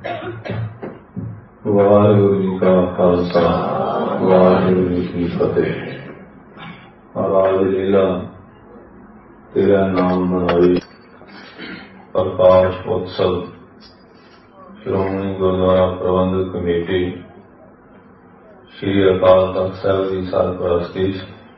ਵਾਹਿਗੁਰੂ ਜੀ ਕਾ ਖਾਲਸਾ, ਵਾਹਿਗੁਰੂ ਜੀ ਕੀ ਫਤਿਹ। ਰਾਜ ਲੀਲਾ ਤੇਰਾ ਨਾਮ ਮਨਾਈ ਪ੍ਰਕਾਸ਼ ਉਤਸਵ ਸ਼੍ਰੋਮਣੀ ਗੁਰਦੁਆਰਾ ਪ੍ਰਬੰਧਕ ਕਮੇਟੀ ਸ਼੍ਰੀ ਅਕਾਲ ਤਖ਼ਤ ਸਾਹਿਬ ਦੀ ਸਰਪ੍ਰਸਤੀ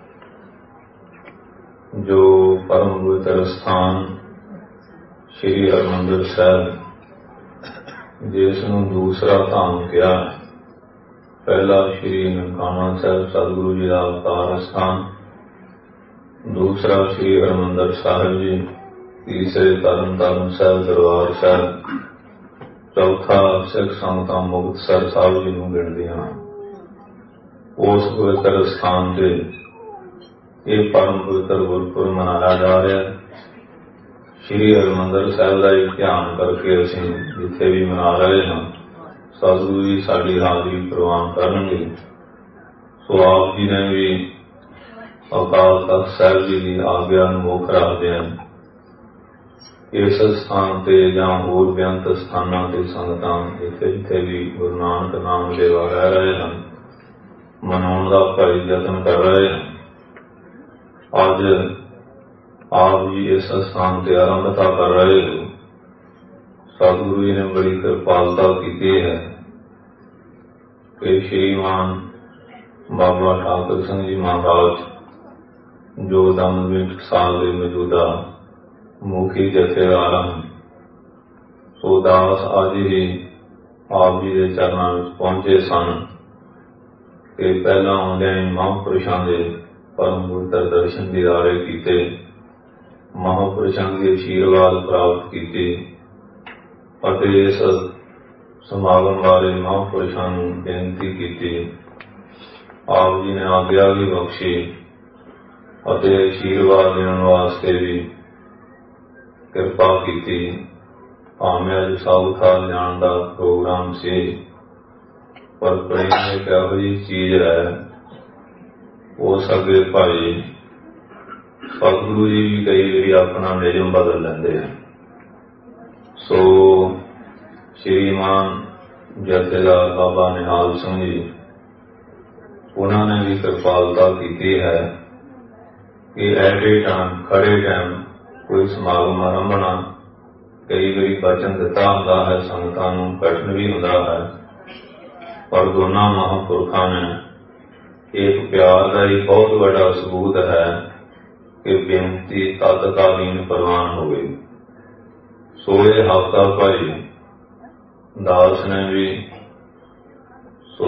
ਜੋ ਪਰਮ ਪਵਿੱਤਰ ਸਥਾਨ ਸ਼੍ਰੀ ਹਰਿਮੰਦਰ ਸਾਹਿਬ, ਜਿਸ ਨੂੰ ਦੂਸਰਾ ਧਾਮ ਕਿਹਾ, ਪਹਿਲਾ ਸ਼੍ਰੀ ਨਨਕਾਣਾ ਸਾਹਿਬ ਸਤਿਗੁਰੂ ਜੀ ਦਾ ਅਵਤਾਰ ਸਥਾਨ, ਦੂਸਰਾ ਸ਼੍ਰੀ ਹਰਿਮੰਦਰ ਸਾਹਿਬ ਜੀ, ਤੀਸਰੇ ਤਰਨਤਾਰਨ ਸਾਹਿਬ ਦਰਬਾਰ ਸਾਹਿਬ, ਚੌਥਾ ਸਿੱਖ ਸੰਗਤਾਂ ਮੁਕਤਸਰ ਸਾਹਿਬ ਜੀ ਨੂੰ ਗਿਣਦੀਆਂ। ਉਸ ਪਵਿੱਤਰ ਸਥਾਨ ਤੇ ਇਹ ਪਰਮ ਪਵਿੱਤਰ ਗੁਰਪੁਰਬ ਮਨਾਇਆ ਜਾ ਰਿਹਾ। ਸ਼੍ਰੀ ਹਰਿਮੰਦਰ ਸਾਹਿਬ ਦਾ ਇੱਕ ਧਿਆਨ ਕਰਕੇ ਅਸੀਂ ਜਿੱਥੇ ਵੀ ਮਨਾ ਰਹੇ ਹਾਂ, ਸਤਿਗੁਰੂ ਜੀ ਸਾਡੀ ਹਾਜ਼ਰੀ ਪ੍ਰਵਾਨ ਕਰਨਗੇ। ਸੋ ਆਪ ਜੀ ਨੇ ਵੀ ਅਕਾਲ ਤਖ਼ਤ ਸਾਹਿਬ ਜੀ ਦੀ ਆਗਿਆ ਨੂੰ ਮੁੱਖ ਰੱਖਦਿਆਂ ਇਸ ਸਥਾਨ ਤੇ ਜਾਂ ਹੋਰ ਬੇਅੰਤ ਸਥਾਨਾਂ ਤੇ ਸੰਗਤਾਂ ਜਿੱਥੇ ਜਿੱਥੇ ਵੀ ਗੁਰੂ ਨਾਨਕ ਨਾਮ ਲੇਵਾ ਰਹਿ ਰਹੇ ਹਨ, ਮਨਾਉਣ ਦਾ ਭਾਰੀ ਯਤਨ ਕਰ ਰਹੇ ਹਨ। ਅੱਜ ਆਪ ਜੀ ਇਸ ਸਥਾਨ ਤੇ ਆਰੰਭਤਾ ਕਰ ਰਹੇ ਹੋ। ਸਤਿਗੁਰੂ ਜੀ ਨੇ ਬੜੀ ਕਿਰਪਾਲਤਾ ਕੀਤੀ ਹੈ ਕਿ ਸ਼੍ਰੀਮਾਨ ਬਾਬਾ ਠਾਕੁਰ ਸਿੰਘ ਜੀ ਮਹਾਰਾਜ, ਜੋ ਦਮਦਮੀ ਟਕਸਾਲ ਦੇ ਮੌਜੂਦਾ ਮੁਖੀ ਜਥੇਦਾਰ ਹਨ, ਸੋ ਦਾਸ ਅੱਜ ਹੀ ਆਪ ਜੀ ਦੇ ਚਰਨਾਂ ਵਿੱਚ ਪਹੁੰਚੇ ਸਨ ਕਿ ਪਹਿਲਾਂ ਆਉਂਦਿਆਂ ਹੀ ਮਹਾਂਪੁਰਸ਼ਾਂ ਦੇ ਪਰਮ ਪਵਿੱਤਰ ਦਰਸ਼ਨ ਦੀਦਾਰੇ ਕੀਤੇ, ਮਹਾਂਪੁਰਸ਼ਾਂ ਦੇ ਆਸ਼ੀਰਵਾਦ ਪ੍ਰਾਪਤ ਕੀਤੇ ਅਤੇ ਇਸ ਸਮਾਗਮ ਬਾਰੇ ਮਹਾਂਪੁਰਸ਼ਾਂ ਨੂੰ ਬੇਨਤੀ ਕੀਤੀ। ਆਪ ਜੀ ਨੇ ਆਗਿਆ ਵੀ ਬਖਸ਼ੀ ਅਤੇ ਆਸ਼ੀਰਵਾਦ ਦੇਣ ਵਾਸਤੇ ਵੀ ਕਿਰਪਾ ਕੀਤੀ। ਭਾਵੇਂ ਅੱਜ ਸਾਊਥਾ ਜਾਣ ਦਾ ਪ੍ਰੋਗਰਾਮ ਸੀ, ਪਰ ਪ੍ਰੇਮ ਇੱਕ ਇਹੋ ਜਿਹੀ ਚੀਜ਼ ਹੈ, ਉਸ ਅੱਗੇ ਭਾਈ ਸਤਿਗੁਰੂ ਜੀ ਵੀ ਕਈ ਵਾਰੀ ਆਪਣਾ ਨਿਯਮ ਬਦਲ ਲੈਂਦੇ ਹਨ। ਸੋ ਸ਼੍ਰੀਮਾਨ ਜਥੇਦਾਰ ਬਾਬਾ ਨਿਹਾਲ ਸਿੰਘ ਜੀ, ਉਹਨਾਂ ਨੇ ਵੀ ਕਿਰਪਾਲਤਾ ਕੀਤੀ ਹੈ ਕਿ ਐਟ ਏ ਟਾਈਮ, ਖੜੇ ਟਾਈਮ ਕੋਈ ਸਮਾਗਮ ਆਰੰਭਣਾ ਕਈ ਵਾਰੀ ਬਚਨ ਦਿੱਤਾ ਹੁੰਦਾ ਹੈ, ਸੰਗਤਾਂ ਨੂੰ ਕਠਿਨ ਵੀ ਹੁੰਦਾ ਹੈ, ਪਰ ਦੋਨਾਂ ਮਹਾਂਪੁਰਖਾਂ ਨੇ ਇੱਕ ਪਿਆਰ ਦਾ ਹੀ ਬਹੁਤ ਵੱਡਾ ਸਬੂਤ ਹੈ ਕਿ ਬੇਨਤੀ ਤਤਕਾਲੀਨ ਪ੍ਰਵਾਨ ਹੋਵੇ। ਸੋ ਇਹ ਹਫ਼ਤਾ ਭਾਈ ਦਾਸ ਨੇ ਵੀ, ਸੋ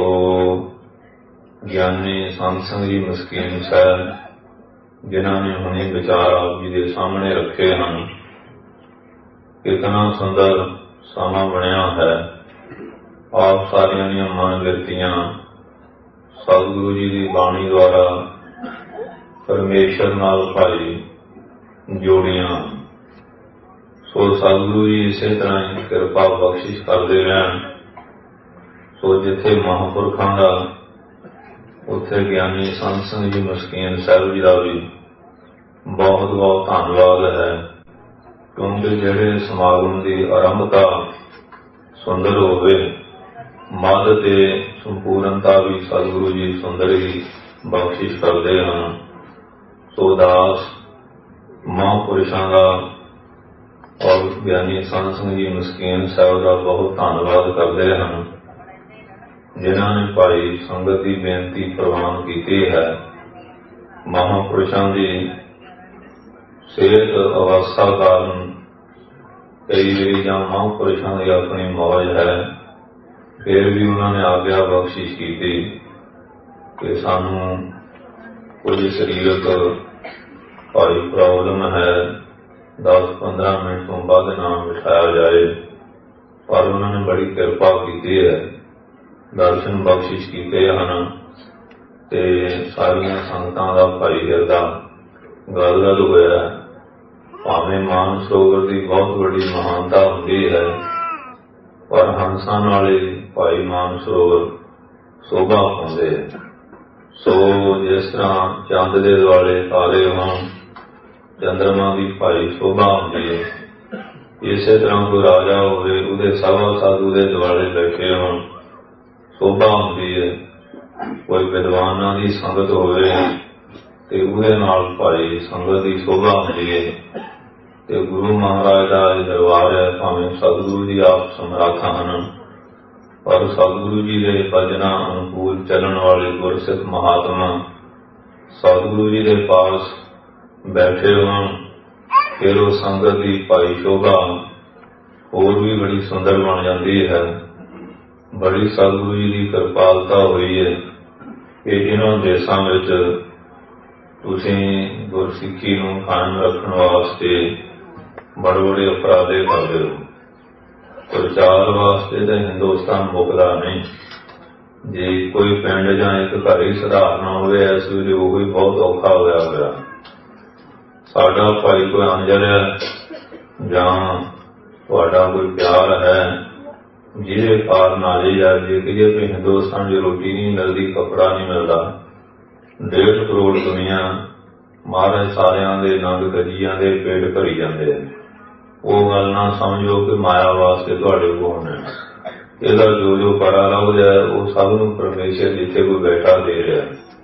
ਗਿਆਨੀ ਸੰਤ ਸਿੰਘ ਜੀ ਮਸਕੀਨ ਸਾਹਿਬ, ਜਿਨ੍ਹਾਂ ਨੇ ਹੁਣੇ ਵਿਚਾਰ ਆਪ ਜੀ ਦੇ ਸਾਹਮਣੇ ਰੱਖੇ ਹਨ, ਕਿਤਨਾ ਸੁੰਦਰ ਸਮਾਂ ਬਣਿਆ ਹੈ। ਆਪ ਸਾਰਿਆਂ ਦੀਆਂ ਮਨ ਬਿਰਤੀਆਂ ਸਤਿਗੁਰੂ ਜੀ ਦੀ ਬਾਣੀ ਦੁਆਰਾ ਪਰਮੇਸ਼ਰ ਨਾਲ ਭਾਈ ਜੋੜੀਆਂ। ਸੋ ਸਤਿਗੁਰੂ ਜੀ ਇਸੇ ਤਰ੍ਹਾਂ ਹੀ ਕਿਰਪਾ ਬਖਸ਼ਿਸ਼ ਕਰਦੇ ਰਹਿਣ। ਸੋ ਜਿੱਥੇ ਮਹਾਂਪੁਰਖਾਂ ਦਾ, ਉੱਥੇ ਗਿਆਨੀ ਸੰਤ ਸਿੰਘ ਜੀ ਮਸਕੀਨ ਸਾਹਿਬ ਜੀ ਦਾ ਵੀ ਬਹੁਤ ਬਹੁਤ ਧੰਨਵਾਦ ਹੈ, ਕਿਉਂਕਿ ਜਿਹੜੇ ਸਮਾਗਮ ਦੀ ਆਰੰਭਤਾ ਸੁੰਦਰ ਹੋਵੇ, ਮੱਧ ਤੇ ਸੰਪੂਰਨਤਾ ਵੀ ਸਤਿਗੁਰੂ ਜੀ ਸੁੰਦਰ ਹੀ ਬਖਸ਼ਿਸ਼ ਕਰਦੇ ਹਨ। ਸੋ ਦਾਸ ਮਹਾਂਪੁਰਸ਼ਾਂ ਦਾ ਔਰ ਗਿਆਨੀ ਸੰਤ ਸਿੰਘ ਜੀ ਮਸਕੀਨ ਸਾਹਿਬ ਦਾ ਬਹੁਤ ਧੰਨਵਾਦ ਕਰਦੇ ਹਨ, ਜਿਨ੍ਹਾਂ ਨੇ ਭਾਈ ਸੰਗਤ ਦੀ ਬੇਨਤੀ ਪ੍ਰਵਾਨ ਕੀਤੀ ਹੈ। ਮਹਾਂਪੁਰਸ਼ਾਂ ਦੀ ਸਿਹਤ ਅਵਸਥਾ ਕਾਰਨ ਕਈ ਵਾਰੀ ਜਾਂ ਮਹਾਂਪੁਰਸ਼ਾਂ ਦੀ ਆਪਣੀ ਮੌਜ ਹੈ, ਫਿਰ ਵੀ ਉਹਨਾਂ ਨੇ ਆਗਿਆ ਬਖਸ਼ਿਸ਼ ਕੀਤੀ ਕਿ ਸਾਨੂੰ ਕੁਝ ਸਰੀਰਕ ਭਾਰੀ ਪ੍ਰੋਬਲਮ ਹੈ, 10-15 ਮਿੰਟ ਤੋਂ ਵੱਧ ਨਾ ਬਿਠਾਇਆ ਜਾਏ, ਪਰ ਉਹਨਾਂ ਨੇ ਬੜੀ ਕਿਰਪਾ ਕੀਤੀ ਹੈ, ਦਰਸ਼ਨ ਬਖਸ਼ਿਸ਼ ਕੀਤੇ ਹਨ ਤੇ ਸਾਰੀਆਂ ਸੰਗਤਾਂ ਦਾ ਭਾਈ ਹਿਰਦਾ ਗਦਗਦ ਹੋਇਆ। ਭਾਵੇਂ ਮਾਨ ਸਰੋਵਰ ਦੀ ਬਹੁਤ ਵੱਡੀ ਮਹਾਨਤਾ ਹੁੰਦੀ ਹੈ, ਪਰ ਹੰਸਾਂ ਨਾਲੇ ਭਾਈ ਮਾਨ ਸਰੋਵਰ ਸ਼ੋਭਾ ਪਾਉਂਦੇ। ਸੋ ਜਿਸ ਤਰ੍ਹਾਂ ਚੰਦ ਦੇ ਦੁਆਲੇ ਤਾਰੇ ਹੋਣ, ਚੰਦਰਮਾ ਦੀ ਭਾਈ ਸ਼ੋਭਾ ਹੁੰਦੀ ਹੈ, ਇਸੇ ਤਰ੍ਹਾਂ ਕੋਈ ਰਾਜਾ ਹੋਵੇ, ਉਹਦੇ ਸਭਾ ਸਾਧੂ ਦੇ ਦੁਆਲੇ ਬੈਠੇ ਹੋਣ, ਸ਼ੋਭਾ ਹੁੰਦੀ ਹੈ। ਕੋਈ ਵਿਦਵਾਨਾਂ ਦੀ ਸੰਗਤ ਹੋਵੇ ਤੇ ਉਹਦੇ ਨਾਲ ਭਾਈ ਸੰਗਤ ਦੀ ਸ਼ੋਭਾ ਹੁੰਦੀ ਹੈ। ਤੇ ਗੁਰੂ ਮਹਾਰਾਜ ਦਾ ਦਰਬਾਰ ਹੈ, ਭਾਵੇਂ ਸਤਿਗੁਰੂ ਜੀ ਆਪ ਸਮਰੱਥ ਹਨ, ਪਰ ਸਤਿਗੁਰੂ ਜੀ ਦੇ ਭਜਨਾਂ ਅਨੁਕੂਲ ਚੱਲਣ ਵਾਲੇ ਗੁਰਸਿੱਖ ਮਹਾਤਮਾ ਸਤਿਗੁਰੂ ਜੀ ਦੇ ਪਾਸ ਬੈਠੇ ਹੋਣ, ਫਿਰ ਉਹ ਸੰਗਤ ਦੀ ਭਾਈ ਸ਼ੋਭਾ ਹੋਰ ਵੀ ਬੜੀ ਸੁੰਦਰ ਬਣ ਜਾਂਦੀ ਹੈ। ਬੜੀ ਸਤਿਗੁਰੂ ਜੀ ਦੀ ਕਿਰਪਾਲਤਾ ਹੋਈ ਹੈ ਕਿ ਇਹਨਾਂ ਦੇਸ਼ਾਂ ਵਿੱਚ ਤੁਸੀਂ ਗੁਰਸਿੱਖੀ ਨੂੰ ਕਾਇਮ ਰੱਖਣ ਵਾਸਤੇ ਬੜੇ ਬੜੇ ਉਪਰਾਲੇ ਕਰਦੇ ਹੋ। ਪ੍ਰਚਾਰ ਵਾਸਤੇ ਤਾਂ ਹਿੰਦੁਸਤਾਨ ਮੁੱਕਦਾ ਨਹੀਂ। ਜੇ ਕੋਈ ਪਿੰਡ ਜਾਂ ਇੱਕ ਘਰ ਹੀ ਸੁਧਾਰਨਾ ਹੋਵੇ, ਇਸ ਵੇਲੇ ਉਹ ਵੀ ਬਹੁਤ ਔਖਾ ਹੋਇਆ ਹੋਇਆ। ਸਾਡਾ ਭਾਈ ਕੋਈ ਅੰਜਲ ਹੈ ਜਾਂ ਤੁਹਾਡਾ ਕੋਈ ਪਿਆਰ ਹੈ, ਜਿਹਦੇ ਕਾਰਨ ਆ ਜਾਈਏ ਜੇ ਕਹੀਏ ਕਿ ਹਿੰਦੁਸਤਾਨ ਦੀ ਰੋਟੀ ਨਹੀਂ ਮਿਲਦੀ, ਕੱਪੜਾ ਨਹੀਂ ਮਿਲਦਾ, 1.5 ਕਰੋੜ ਦੁਨੀਆ ਮਹਾਰਾਜ ਸਾਰਿਆਂ ਦੇ ਨੰਗ ਗਜੀਆਂ ਦੇ ਪੇਟ ਭਰੀ ਜਾਂਦੇ ਆ। ਉਹ ਗੱਲ ਨਾ ਸਮਝੋ ਕਿ ਮਾਇਆ ਵਾਸਤੇ ਤੁਹਾਡੇ ਕੋਲ ਹੈ। ਇਹਦਾ ਜੋ ਜੋ ਪਰਾ ਲੱਭ ਜਾਏ ਉਹ ਸਭ ਨੂੰ ਪਰਮੇਸ਼ਰ ਜਿੱਥੇ ਕੋਈ ਬੈਠਾ ਦੇ ਰਿਹਾ।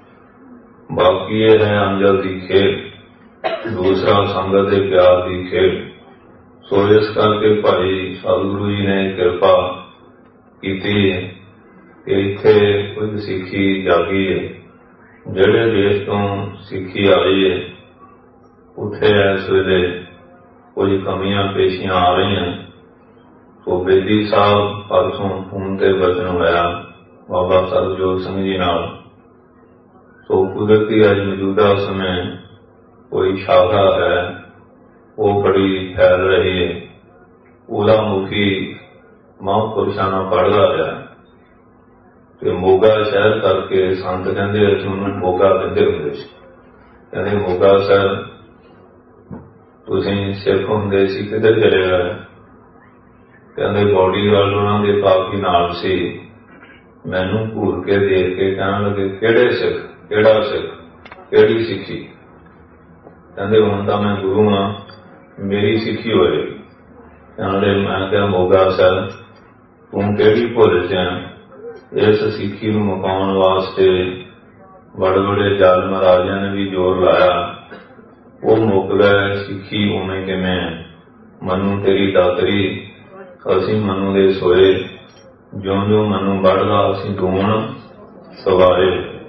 ਬਾਕੀ ਇਹ ਹੈ ਅੰਜਲ ਦੀ ਖੇਡ, ਦੂਸਰਾ ਸੰਗਤ ਦੇ ਪਿਆਰ ਦੀ ਖੇਡ। ਸੋ ਇਸ ਕਰਕੇ ਭਾਈ ਸਤਿਗੁਰੂ ਜੀ ਨੇ ਕਿਰਪਾ ਕੀਤੀ ਕਿ ਇੱਥੇ ਕੁਝ ਸਿੱਖੀ ਜਾਗੀ ਹੈ। ਜਿਹੜੇ ਦੇਸ਼ ਤੋਂ ਸਿੱਖੀ ਆਈ ਹੈ ਉੱਥੇ ਇਸ ਵੇਲੇ ਕੁਝ ਕਮੀਆਂ ਪੇਸ਼ੀਆਂ ਆ ਰਹੀਆਂ। ਸੋ ਬੇਦੀ ਸਾਹਿਬ ਪਰਸੋਂ ਫੋਨ ਤੇ ਬਚਨ ਹੋਇਆ ਬਾਬਾ ਸਰਬਜੋਤ ਸਿੰਘ ਜੀ ਨਾਲ। ਸੋ ਕੁਦਰਤੀ ਅੱਜ ਮੌਜੂਦਾ ਸਮੇਂ ਕੋਈ ਸ਼ਾਖਾ ਹੈ, ਉਹ ਬੜੀ ਫੈਲ ਰਹੀ ਹੈ। ਉਹਦਾ ਮੁਖੀ ਮਹਾਂਪੁਰਸ਼ਾਂ ਨਾਲ ਪੜ੍ਹਦਾ ਰਿਹਾ ਤੇ ਮੋਗਾ ਸ਼ਹਿਰ ਕਰਕੇ ਸੰਤ ਕਹਿੰਦੇ ਅਸੀਂ ਉਹਨੂੰ ਮੋਗਾ ਕਹਿੰਦੇ ਹੁੰਦੇ ਸੀ। ਕਹਿੰਦੇ ਮੋਗਾ ਸ਼ਹਿਰ ਤੁਸੀਂ ਸਿੱਖ ਹੁੰਦੇ ਸੀ, ਕਿੱਧਰ ਚਲੇ ਗਏ? ਕਹਿੰਦੇ ਬਾਡੀਗਾਰਡ ਉਹਨਾਂ ਦੇ ਕਾਫੀ ਨਾਲ ਸੀ। ਮੈਨੂੰ ਘੂਰ ਕੇ ਦੇਖ ਕੇ ਕਹਿਣ ਲੱਗੇ ਕਿਹੜੇ ਸਿੱਖ, ਕਿਹੜਾ ਸਿੱਖ, ਕਿਹੜੀ ਸਿੱਖੀ? ਕਹਿੰਦੇ ਹੁਣ ਤਾਂ ਮੈਂ ਗੁਰੂ ਹਾਂ, ਮੇਰੀ ਸਿੱਖੀ ਹੋਏਗੀ। ਕਹਿੰਦੇ ਮੈਂ ਕਿਹਾ ਮੋਗਾ ਸਾਹਿਬ ਤੂੰ ਕਿਹੜੀ ਭੁੱਲ ਚ? ਇਸ ਸਿੱਖੀ ਨੂੰ ਮੁਕਾਉਣ ਵਾਸਤੇ ਬੜੇ ਬੜੇ ਜ਼ਾਲਮ ਰਾਜਿਆਂ ਨੇ ਵੀ ਜ਼ੋਰ ਲਾਇਆ, ਉਹ ਮੁੱਕ ਗਏ। ਸਿੱਖੀ ਉਵੇਂ ਕਿਵੇਂ? ਮਨੂੰ ਤੇਰੀ ਦਾਤਰੀ ਅਸੀਂ ਮਨੂੰ ਦੇ ਸੋਏ, ਜਿਉਂ ਜਿਉਂ ਮਨੂੰ ਵੱਢਦਾ ਅਸੀਂ ਦੂਣ ਸਵਾਰੇ।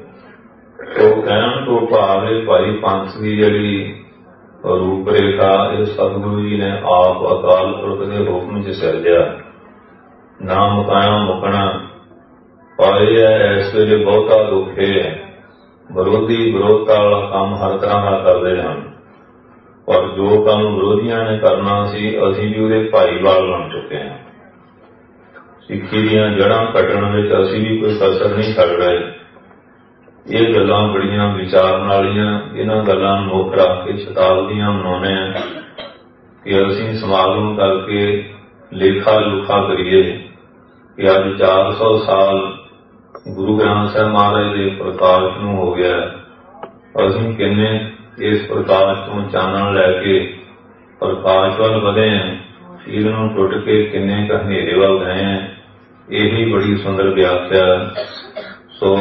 ਉਹ ਕਹਿਣ ਤੋਂ ਭਾਵ ਭਾਈ ਪੰਥ ਦੀ ਜਿਹੜੀ ਰੂਪ ਰੇਖਾ ਇਹ ਸਤਿਗੁਰੂ ਜੀ ਨੇ ਆਪ ਅਕਾਲ ਪੁਰਖ ਦੇ ਹੁਕਮ ਚ ਸਿਰਜਿਆ। ਨਾ ਮੁਕਾਇਆ ਮੁਕਣਾ ਪਾਏ ਹੈ। ਇਸ ਵੇਲੇ ਬਹੁਤਾ ਦੁੱਖ ਹੈ, ਵਿਰੋਧੀ ਵਿਰੋਧਤਾ ਵਾਲਾ ਕੰਮ ਹਰ ਤਰ੍ਹਾਂ ਦਾ ਕਰਦੇ ਹਨ, ਪਰ ਜੋ ਕੰਮ ਵਿਰੋਧੀਆਂ ਨੇ ਕਰਨਾ ਸੀ ਅਸੀਂ ਵੀ ਉਹਦੇ ਭਾਈਵਾਲ ਬਣ ਚੁੱਕੇ ਹਾਂ। ਸਿੱਖੀ ਦੀਆਂ ਜੜ੍ਹਾਂ ਕੱਟਣ ਵਿੱਚ ਅਸੀਂ ਵੀ ਕੋਈ ਕਸਰ ਨਹੀਂ ਛੱਡ ਰਹੇ। ਇਹ ਗੱਲਾਂ ਬੜੀਆਂ ਵਿਚਾਰਨ ਵਾਲੀਆਂ। ਇਹਨਾਂ ਗੱਲਾਂ ਨੂੰ ਮੁੱਖ ਰੱਖ ਕੇ ਸ਼ਤਾਬਦੀਆਂ ਮਨਾਉਂਦੇ ਹਾਂ ਕਿ ਅਸੀਂ ਸਮਾਗਮ ਕਰਕੇ ਲੇਖਾ ਲੁਖਾ ਕਰੀਏ ਕਿ ਅੱਜ 400 ਸਾਲ ਗੁਰੂ ਗ੍ਰੰਥ ਸਾਹਿਬ ਮਹਾਰਾਜ ਦੇ ਪ੍ਰਕਾਸ਼ ਨੂੰ ਹੋ ਗਿਆ। ਅਸੀਂ ਕਿੰਨੇ ਇਸ ਪ੍ਰਕਾਸ਼ ਤੋਂ ਚਾਨਣ ਲੈ ਕੇ ਪ੍ਰਕਾਸ਼ ਵੱਲ ਵਧੇ ਹਾਂ, ਇਹਨੂੰ ਟੁੱਟ ਕੇ ਕਿੰਨੇ ਕੁ ਹਨੇਰੇ ਵੱਲ ਗਏ ਹਾਂ। ਇਹੀ ਬੜੀ ਸੁੰਦਰ ਵਿਆਖਿਆ ਸੋ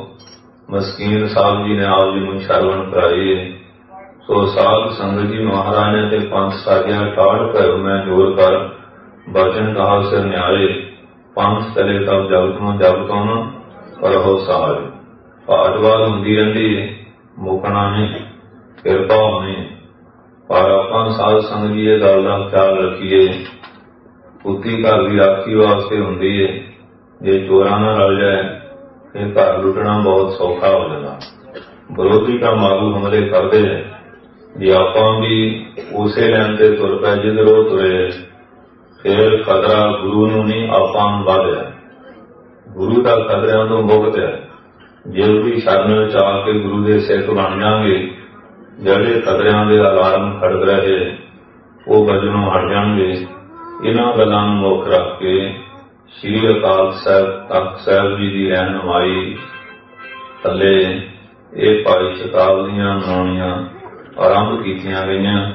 ਮਸਕੀਨ ਸਾਹਿਬ ਜੀ ਨੇ ਆਪ ਜੀ ਨੂੰ ਸ਼ਰਵਣ ਕਰਾਈ ਹੈ। ਸੋ ਸਾਧ ਸੰਗਤ ਜੀ ਮਹਾਰਾਜ ਨੇ ਤੇ ਪੰਥ ਸਾਜਿਆ ਠਾੜ ਕਰ ਮੈਂ ਜੋਰ ਕਰ ਬਚਨ ਕਹਾ ਸਿਰ ਨਿਆਰੇ ਪੰਥ ਚਲੇ ਤਬ ਜਗਤ ਨੂੰ ਜਗ ਤੋਂ ਕਰੋ ਸਹਾਰੇ। ਭਾਜਵਾਦ ਹੁੰਦੀ ਰਹਿੰਦੀ ਹੈ, ਮੁਕਣਾ ਨਹੀਂ, ਕਿਰਪਾ ਹੋਣੀ। ਪਰ ਆਪਾਂ ਸਾਧ ਸੰਗਤ ਜੀ ਇਹ ਗੱਲ ਦਾ ਖਿਆਲ ਰੱਖੀਏ, ਕੁੱਤੀ ਘਰ ਦੀ ਰਾਖੀ ਵਾਸਤੇ ਹੁੰਦੀ ਹੈ। ਜੇ ਚੋਰਾਂ ਨਾਲ ਰਲ ਜਾਏ ਫਿਰ ਘਰ ਲੁੱਟਣਾ ਬਹੁਤ ਸੌਖਾ ਹੋ ਜਾਂਦਾ। ਵਿਰੋਧੀ ਤਾਂ ਮਾਰੂ ਹਮਲੇ ਕਰਦੇ ਹੈ। ਜੇ ਆਪਾਂ ਵੀ ਉਸੇ ਲਾਈਨ ਤੇ ਤੁਰ ਪਏ ਜਿੱਧਰੋਂ ਤੁਰੇ ਫਿਰ ਖਤਰਾ ਗੁਰੂ ਨੂੰ ਨਹੀਂ ਆਪਾਂ ਨੂੰ ਵੱਧ ਹੈ। ਗੁਰੂ ਦਾ ਖਤਰਿਆਂ ਤੋਂ ਮੁਕਤ ਹੈ। ਜੇ ਉਹਦੀ ਸ਼ਰਨ ਵਿੱਚ ਆ ਕੇ ਗੁਰੂ ਦੇ ਸਿੱਖ ਬਣ ਜਾਣਗੇ, ਜਿਹੜੇ ਖਤਰਿਆਂ ਦੇ ਅਲਾਰਮ ਖੜਕ ਰਹੇ ਉਹ ਵਜਨੋਂ ਹਟ ਜਾਣਗੇ। ਇਹਨਾਂ ਗੱਲਾਂ ਨੂੰ ਮੁੱਖ ਰੱਖ ਕੇ ਸ੍ਰੀ ਅਕਾਲ ਸਾਹਿਬ ਤਖਤ ਸਾਹਿਬ ਜੀ ਦੀ ਰਹਿਨੁਮਾਈ ਥੱਲੇ ਇਹ ਭਾਈ ਸ਼ਤਾਬਦੀਆਂ ਮਨਾਉਣੀਆਂ ਆਰੰਭ ਕੀਤੀਆਂ ਗਈਆਂ।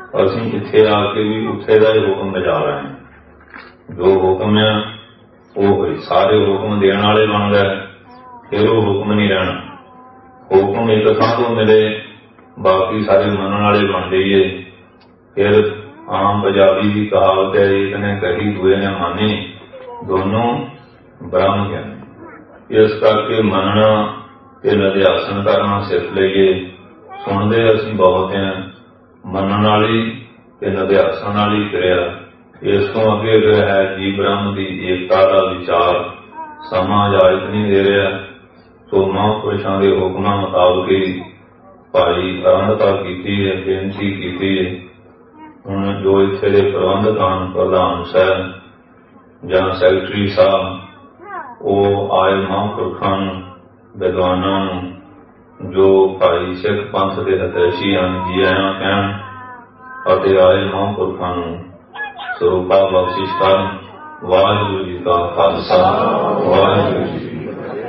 ਅਸੀਂ ਇੱਥੇ ਆ ਕੇ ਵੀ ਉੱਥੇ ਦਾ ਹੀ ਹੁਕਮ ਬਜਾ ਰਹੇ ਹਾਂ। ਜੋ ਹੁਕਮ ਹੈ ਉਹ ਸਾਰੇ ਹੁਕਮ ਦੇਣ ਵਾਲੇ ਬਣ ਗਏ, ਫਿਰ ਉਹ ਹੁਕਮ ਨਹੀਂ ਰਹਿਣਾ। ਹੁਕਮ ਇੱਕ ਥਾਂ ਤੋਂ ਮਿਲੇ, ਬਾਕੀ ਸਾਰੇ ਮੰਨਣ ਵਾਲੇ ਬਣ ਜਾਈਏ, ਫਿਰ ਆਮ ਪੰਜਾਬੀ ਦੀ ਕਹਾਵਤ ਹੈ, ਇੱਕ ਨੇ ਕਹੀ ਦੂਏ ਨੇ ਮੰਨੀ, ਦੋਨੋਂ ਬ੍ਰਹਮ ਗਿਆਨੀ। ਇਸ ਕਰਕੇ ਮੰਨਣਾ ਤੇ ਨਿਧਿਆਸਨ ਕਰਨਾ ਸਿੱਖ ਲਈਏ। ਸੁਣਦੇ ਅਸੀਂ ਬਹੁਤ ਹਾਂ, ਮੰਨਣ ਵਾਲੀ ਤੇ ਨਿਧਿਆਸਨ ਵਾਲੀ ਕਿਰਿਆ। ਇਸ ਤੋਂ ਅੱਗੇ ਹੈ ਜੀ ਬ੍ਰਹਮ ਦੀ ਏਕਤਾ ਦਾ ਵਿਚਾਰ। ਸਮਾਂ ਇਜਾਜ਼ਤ ਨਹੀਂ ਦੇ ਰਿਹਾ, ਸੋ ਮਹਾਂਪੁਰਸ਼ਾਂ ਦੇ ਹੁਕਮਾਂ ਮੁਤਾਬਕ ਹੀ ਭਾਈ ਆਰੰਭਤਾ ਕੀਤੀ ਹੈ, ਬੇਨਤੀ ਕੀਤੀ ਹੈ। ਹੁਣ ਜੋ ਇੱਥੇ ਦੇ ਪ੍ਰਬੰਧਕ ਹਨ, ਪ੍ਰਧਾਨ ਸਾਹਿਬ ਜਾਂ ਸੈਕਟਰੀ ਸਾਹਿਬ, ਉਹ ਆਏ ਮਹਾਂਪੁਰਖਾਂ ਨੂੰ, ਵਿਦਵਾਨਾਂ ਨੂੰ, ਜੋ ਭਾਈ ਸਿੱਖ ਪੰਥ ਦੇ ਹਿਤੈਸ਼ੀ ਹਨ, ਜੀ ਆਇਆਂ ਕਹਿਣ ਅਤੇ ਆਏ ਮਹਾਂਪੁਰਖਾਂ ਨੂੰ ਸਰੂਪਾ ਬਖਸ਼ਿਸ਼ ਕਰਨ। ਵਾਹਿਗੁਰੂ ਜੀ ਕਾ ਖਾਲਸਾ, ਵਾਹਿਗੁਰੂ ਜੀ ਕੀ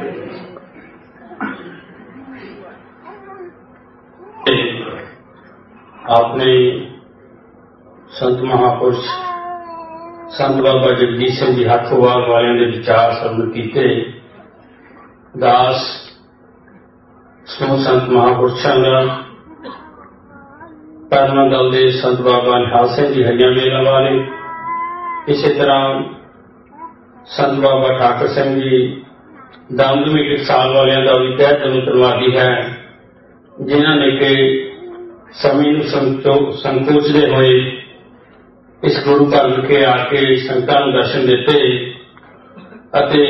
ਫਤਿਹ। ਆਪਣੇ ਸੰਤ ਮਹਾਂਪੁਰਸ਼ ਸੰਤ ਬਾਬਾ ਜਗਜੀਤ ਸਿੰਘ ਜੀ ਹੱਥੋਵਾਲ ਵਾਲਿਆਂ ਦੇ ਵਿਚਾਰ ਸਰਵਣ ਕੀਤੇ। ਦਾਸ ਸਮੂਹ ਸੰਤ ਮਹਾਂਪੁਰਸ਼ਾਂ ਦਾ, ਕਰਨਾ ਦਲ ਦੇ ਸੰਤ ਬਾਬਾ ਨਿਹਾਲ ਸਿੰਘ ਜੀ ਹਰੀਆਂ ਵੇਲਾਂ ਵਾਲੇ, ਇਸੇ ਤਰ੍ਹਾਂ ਸੰਤ ਬਾਬਾ ਠਾਕਰ ਸਿੰਘ ਜੀ ਦਮਦਮੀ ਟਕਸਾਲ ਵਾਲਿਆਂ ਦਾ ਵੀ ਤਹਿ ਦਿਲੋਂ ਧੰਨਵਾਦੀ ਹੈ, ਜਿਨ੍ਹਾਂ ਨੇ ਕਿ ਸਮੇਂ ਨੂੰ ਸੰਕੋਚਦੇ ਹੋਏ ਇਸ ਗੁਰੂ ਘਰ ਵਿਖੇ ਆ ਕੇ ਸੰਗਤਾਂ ਨੂੰ ਦਰਸ਼ਨ ਦਿੱਤੇ। ਅਤੇ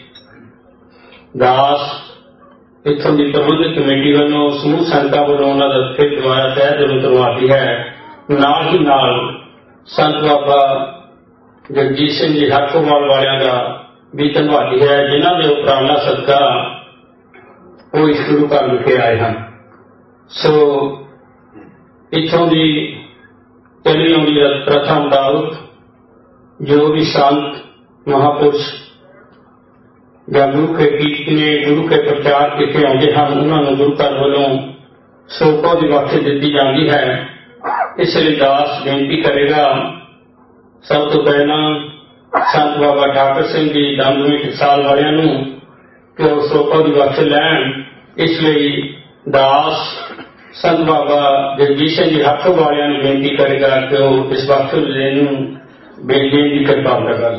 ਦਾਸ ਇੱਥੋਂ ਦੀ ਪ੍ਰਬੰਧਕ ਕਮੇਟੀ ਵੱਲੋਂ, ਸਮੂਹ ਸੰਗਤਾਂ ਵੱਲੋਂ ਉਹਨਾਂ ਦਾ ਫਿਰ ਦੁਆਰਾ ਤਹਿ ਦਿਲੋਂ ਧੰਨਵਾਦੀ ਹੈ। ਨਾਲ ਹੀ ਨਾਲ ਸੰਤ ਬਾਬਾ ਜਗਜੀਤ ਸਿੰਘ ਜੀ ਹੱਥੋਵਾਲ ਵਾਲਿਆਂ ਦਾ ਵੀ ਧੰਨਵਾਦੀ ਹੈ, ਜਿਨ੍ਹਾਂ ਦੇ ਉਪਰਾਲਾ ਸਦਕਾ ਉਹ ਇਸ ਗੁਰੂ ਘਰ ਵਿਖੇ ਆਏ ਹਨ। ਸੋ ਇੱਥੋਂ ਦੀ ਚੱਲੀ ਆਉਂਦੀ ਪ੍ਰਥਾ ਮੁਤਾਬਕ ਜੋ ਵੀ ਸੰਤ ਮਹਾਂਪੁਰਸ਼ ਜਾਂ ਗੁਰੂ ਕੇ ਕੀਰਤਨੇ, ਗੁਰੂ ਕੇ ਪ੍ਰਚਾਰ ਕਿਤੇ ਆਉਂਦੇ ਹਨ, ਉਹਨਾਂ ਨੂੰ ਗੁਰੂ ਘਰ ਵੱਲੋਂ ਸਰੂਪਾ ਦੀ ਬਖਸ਼ ਦਿੱਤੀ ਜਾਂਦੀ ਹੈ। ਇਸ ਲਈ ਦਾਸ ਬੇਨਤੀ ਕਰੇਗਾ, ਸਭ ਤੋਂ ਪਹਿਲਾਂ ਸੰਤ ਬਾਬਾ ਠਾਕਰ ਸਿੰਘ ਜੀ ਦਮਦਮੀ ਟਕਸਾਲ ਵਾਲਿਆਂ ਨੂੰ ਕਿ ਉਹ ਸਰੂਪਾ ਦੀ ਬਖਸ਼ ਲੈਣ। ਇਸ ਲਈ ਦਾਸ ਸੰਤ ਬਾਬਾ ਜਗਜੀਤ ਸਿੰਘ ਜੀ ਹੱਥੋਂ ਵਾਲਿਆਂ ਨੂੰ ਬੇਨਤੀ ਕਰੇਗਾ ਕਿ ਉਹ ਇਸ ਬਖਸ਼ ਦੇਣ ਨੂੰ ਬੇਨਤੀ ਦੀ ਕਿਰਪਾਲਤਾ ਕਰਨ।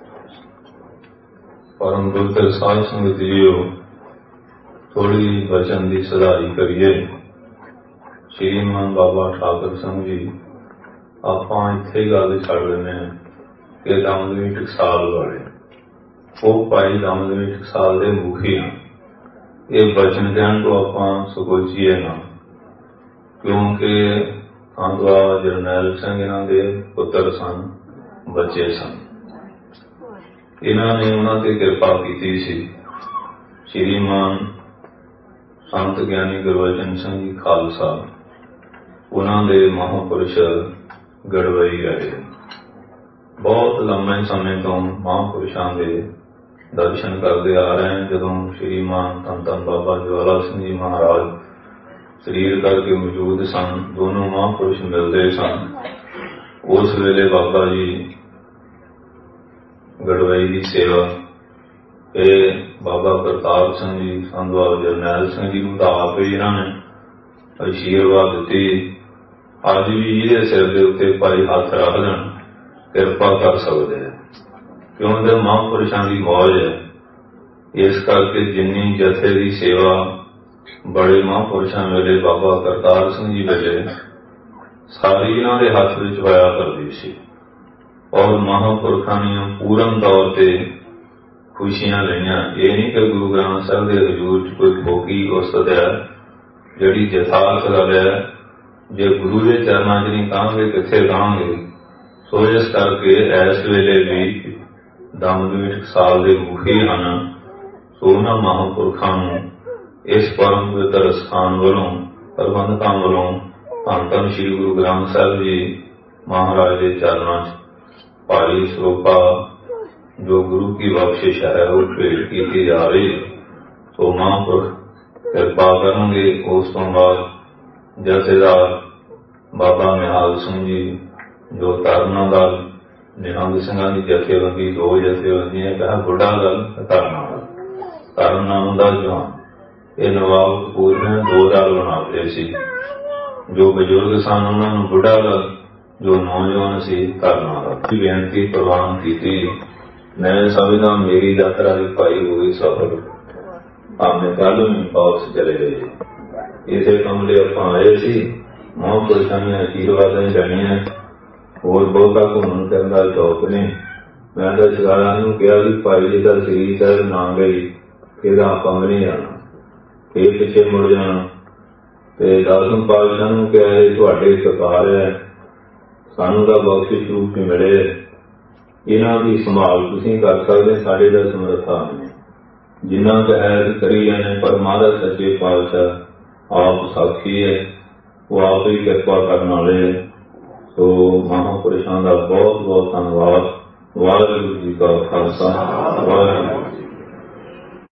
ਪਰਮ ਗੁਰੂ ਸਾਧ ਸੰਗਤ ਜੀਓ, ਥੋੜੀ ਵਚਨ ਦੀ ਸੁਧਾਰੀ ਕਰੀਏ। ਸ਼੍ਰੀਮਾਨ ਬਾਬਾ ਠਾਕਰ ਸਿੰਘ ਜੀ, ਆਪਾਂ ਇੱਥੇ ਗੱਲ ਛੱਡ ਦਿੰਦੇ ਹਾਂ ਕਿ ਦਮਦਮੀ ਟਕਸਾਲ ਵਾਲੇ, ਉਹ ਭਾਈ ਦਮਦਮੀ ਟਕਸਾਲ ਦੇ ਮੁਖੀ ਹਨ। ਇਹ ਵਚਨ ਕਹਿਣ ਤੋਂ ਆਪਾਂ ਸੁਕੋਚੀਏ ਨਾ, ਕਿਉਂਕਿ ਸੰਤ ਬਾਬਾ ਜਰਨੈਲ ਸਿੰਘ ਇਹਨਾਂ ਦੇ ਪੁੱਤਰ ਸਨ, ਬੱਚੇ ਸਨ। ਇਹਨਾਂ ਨੇ ਉਹਨਾਂ ਤੇ ਕਿਰਪਾ ਕੀਤੀ ਸੀ। ਸ਼੍ਰੀਮਾਨ ਸੰਤ ਗਿਆਨੀ ਗੁਰਬਚਨ ਸਿੰਘ ਜੀ ਖਾਲਸਾ, ਉਹਨਾਂ ਦੇ ਮਹਾਂਪੁਰਸ਼ ਗੜਵਈ ਰਹੇ। ਬਹੁਤ ਲੰਮੇ ਸਮੇਂ ਤੋਂ ਮਹਾਂਪੁਰਸ਼ਾਂ ਦੇ ਦਰਸ਼ਨ ਕਰਦੇ ਆ ਰਹੇ ਹਨ। ਜਦੋਂ ਸ਼੍ਰੀਮਾਨ ਧੰਨ ਧੰਨ ਬਾਬਾ ਜਵਾਲਾ ਸਿੰਘ ਜੀ ਮਹਾਰਾਜ ਸਰੀਰ ਕਰਕੇ ਮੌਜੂਦ ਸਨ, ਦੋਨੋਂ ਮਹਾਂਪੁਰਸ਼ ਮਿਲਦੇ ਸਨ। ਉਸ ਵੇਲੇ ਬਾਬਾ ਜੀ ਗੜਵਈ ਦੀ ਸੇਵਾ ਇਹ ਬਾਬਾ ਪ੍ਰਤਾਪ ਸਿੰਘ ਜੀ, ਸੰਤ ਬਾਬਾ ਜਰਨੈਲ ਸਿੰਘ ਜੀ ਨੂੰ ਤਾਂ ਆਪ ਹੀ ਇਹਨਾਂ ਨੇ ਅਸ਼ੀਰਵਾਦ ਦਿੱਤੀ। ਅੱਜ ਵੀ ਇਹਦੇ ਸਿਰ ਦੇ ਉੱਤੇ ਭਾਈ ਹੱਥ ਰੱਖ ਦੇਣ, ਕਿਰਪਾ ਕਰ ਸਕਦੇ ਆ, ਕਿਉਂਕਿ ਮਹਾਂਪੁਰਸ਼ਾਂ ਦੀ ਮੌਜ ਹੈ। ਇਸ ਕਰਕੇ ਜਿੰਨੀ ਜਥੇ ਦੀ ਸੇਵਾ ਬੜੇ ਮਹਾਂਪੁਰਸ਼ਾਂ ਵੇਲੇ, ਬਾਬਾ ਕਰਤਾਰ ਸਿੰਘ ਜੀ ਵੇਲੇ, ਸਾਰੀ ਇਹਨਾਂ ਦੇ ਹੱਥ ਵਿੱਚ ਹੋਇਆ ਕਰਦੀ ਸੀ। ਔਰ ਮਹਾਂਪੁਰਖਾਂ ਦੀਆਂ ਪੂਰਨ ਤੌਰ ਤੇ ਖੁਸ਼ੀਆਂ ਲਈਆਂ। ਇਹ ਨਹੀਂ ਕਿ ਗੁਰੂ ਗ੍ਰੰਥ ਸਾਹਿਬ ਦੇ ਹਜ਼ੂਰ 'ਚ ਕੋਈ ਫੋਕੀ ਉਸਤਤ ਹੈ ਜਿਹੜੀ ਯਥਾਰਥ ਗੱਲ ਹੈ। ਜੇ ਗੁਰੂ ਦੇ ਚਰਨਾਂ 'ਚ ਨਹੀਂ ਕਹਾਂਗੇ, ਕਿੱਥੇ ਕਹਾਂਗੇ। ਸੋ ਇਸ ਕਰਕੇ ਇਸ ਵੇਲੇ ਵੀ ਦਮਦਮੀ ਟਕਸਾਲ ਦੇ ਮੁਖੀ ਹਨ। ਸੋ ਉਹਨਾਂ ਮਹਾਂਪੁਰਖਾਂ ਨੂੰ ਇਸ ਪਰਮ ਪਵਿੱਤਰ ਸਥਾਨ ਵੱਲੋਂ, ਪ੍ਰਬੰਧਕਾਂ ਵੱਲੋਂ ਧੰਨ ਧੰਨ ਸ੍ਰੀ ਗੁਰੂ ਗ੍ਰੰਥ ਸਾਹਿਬ ਜੀ ਮਹਾਰਾਜ ਦੇ ਚਰਨਾਂ 'ਚ ਭਾਰੀ ਸਰੂਪਾ ਜੋ ਗੁਰੂ ਕੀ ਬਖਸ਼ਿਸ਼ ਹੈ ਉਹ ਭੇਟ ਕੀਤੀ ਜਾ ਰਹੀ ਹੈ। ਸੋ ਮਹਾਂਪੁਰਖ ਕਿਰਪਾ ਕਰਨਗੇ। ਉਸ ਤੋਂ ਬਾਅਦ ਜਥੇਦਾਰ ਬਾਬਾ ਨਿਹਾਲ ਸਿੰਘ ਜੀ ਜੋ ਤਰਨਾ ਦਲ, ਨਿਹੰਗ ਸਿੰਘਾਂ ਦੀ ਜਥੇਬੰਦੀ, 2 ਜਥੇਬੰਦੀਆਂ, ਕਹਾ ਬੁੱਢਾ ਦਲ, ਤਰਨ ਨਾਮ ਦਾ ਜਵਾਨ। ਇਹ ਨਵਾਬ ਕਪੂਰ ਨੇ 2 ਦਲ ਬਣਾਉਂਦੇ ਸੀ। ਜੋ ਬਜ਼ੁਰਗ ਸਨ ਉਹਨਾਂ ਨੂੰ ਬੁੱਢਾ ਦਲ, ਜੋ ਨੌਜਵਾਨ ਸੀ ਤਰਨਾ ਦਲ। ਬੇਨਤੀ ਪ੍ਰਵਾਨ ਕੀਤੀ, ਮੈਂ ਸਮਝਦਾ ਮੇਰੀ ਯਾਤਰਾ ਦੀ ਭਾਈ ਹੋਈ ਸਫਲ, ਭਾਵੇਂ ਕੱਲ੍ਹ ਨੂੰ ਵਾਪਸ ਚਲੇ ਗਏ। ਇਸੇ ਕੰਮ ਲਈ ਆਪਾਂ ਆਏ ਸੀ। ਮਹਾਂਪੁਰਸ਼ਾਂ ਦੀਆਂ ਆਸ਼ੀਰਵਾਦਾਂ ਜਾਣੀਆਂ, ਹੋਰ ਬਹੁਤਾ ਘੁੰਮਣ ਫਿਰਨ ਦਾ ਸ਼ੌਕ ਨਹੀਂ। ਮੈਂ ਤਾਂ ਸ਼ਿਕਾਰਾਂ ਨੂੰ ਕਿਹਾ ਵੀ ਭਾਈ ਜੀ ਦਾ ਸ੍ਰੀ ਸਾਹਿਬ ਨਾ ਗਈ ਫਿਰ ਆਪਾਂ ਵੀ ਨਹੀਂ ਜਾਣਾ, ਫਿਰ ਪਿੱਛੇ ਮੁੜ ਜਾਣਾ। ਤੇ 10ਵੇਂ ਪਾਤਸ਼ਾਹ ਨੂੰ ਕਿਹਾ ਇਹ ਤੁਹਾਡੇ ਸਰਕਾਰ ਹੈ, ਸਾਨੂੰ ਤਾਂ ਬਖਸ਼ਿਸ਼ ਰੂਪ ਚ ਮਿਲੇ, ਇਹਨਾਂ ਦੀ ਸੰਭਾਲ ਤੁਸੀਂ ਕਰ ਸਕਦੇ, ਸਾਡੇ ਦਾ ਸਮਰੱਥਾ ਨਹੀਂ। ਜਿੰਨਾ ਕੁ ਹੈ ਕਰੀ ਜਾਂਦੇ, ਪਰ ਮਹਾਰਾਜ ਸੱਚੇ ਪਾਤਸ਼ਾਹ ਆਪ ਸਾਖੀ ਹੈ, ਉਹ ਆਪ ਹੀ ਕਿਰਪਾ ਕਰਨ ਵਾਲੇ ਹੈ। ਸੋ ਮਹਾਂਪੁਰਸ਼ਾਂ ਦਾ ਬਹੁਤ ਬਹੁਤ ਧੰਨਵਾਦ। ਵਾਹਿਗੁਰੂ ਜੀ ਕਾ ਖਾਲਸਾ, ਵਾਹਿਗੁਰੂ।